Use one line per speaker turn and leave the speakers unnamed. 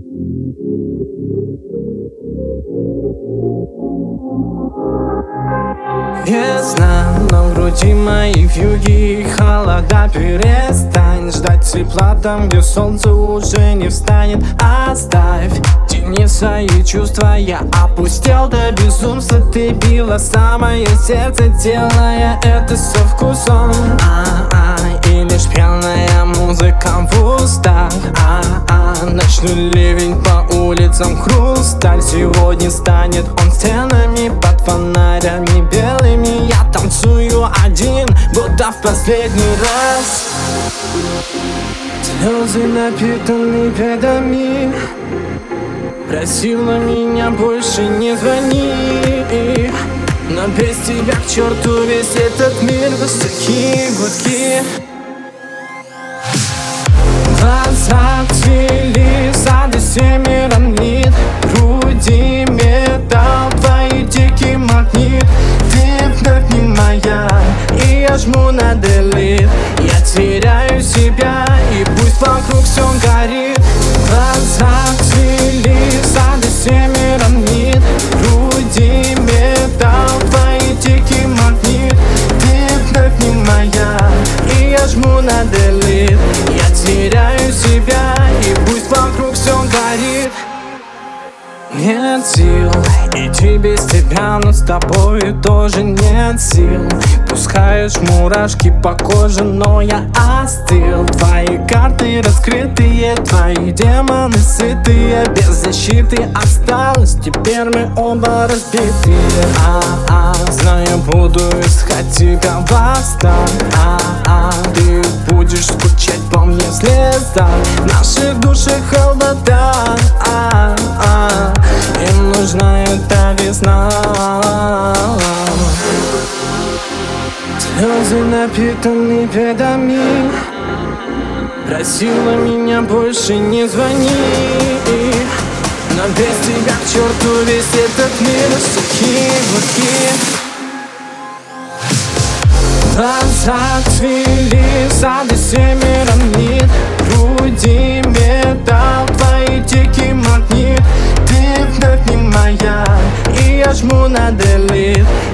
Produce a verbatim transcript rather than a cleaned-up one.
Весна, но в груди моей вьюги холода. Перестань ждать тепла там, где солнце уже не встанет. Оставь тени свои чувства, я опустел до безумства. Ты била самое сердце, делая это со вкусом. А-а, и лишь пьяная музыка в устах. А-а, ночной ливень по улицам, хрусталь. Сегодня станет он стенами под фонарями белыми. Я танцую один, будто в последний раз. Слезы напитаны бедами. Просила меня больше не звони, но без тебя к черту весь этот мир. Высокие гудки. Глаза цвели, сады семь ранит. Груди металл, твои дикий магнит. Ты вновь не моя, и я жму на delete. Я теряю себя, и пусть вокруг все горит. Глаза цвели, сады семь ранит. Груди металл, твои дикий магнит. Ты вновь не моя, и я жму на delete. Я теряю себя, и пусть вокруг все горит. Нет сил идти без тебя, но с тобой тоже нет сил. Пускаешь мурашки по коже, но я остыл. Твои карты раскрытые, твои демоны сытые. Без защиты осталось, теперь мы оба разбитые. А-а, знаю, буду искать тебя восстань. А-а, ты будешь скучать по мне слеза. В наших душах холода. А-а, им нужна эта весна. Слезы напитаны бедами. Просила меня больше не звони, но без тебя к черту весь этот мир. Сухие гудки. Глаза цвели, сады семь ранит. Груди металл, твои дикий магнит. Ты вновь не моя, и я жму на delete.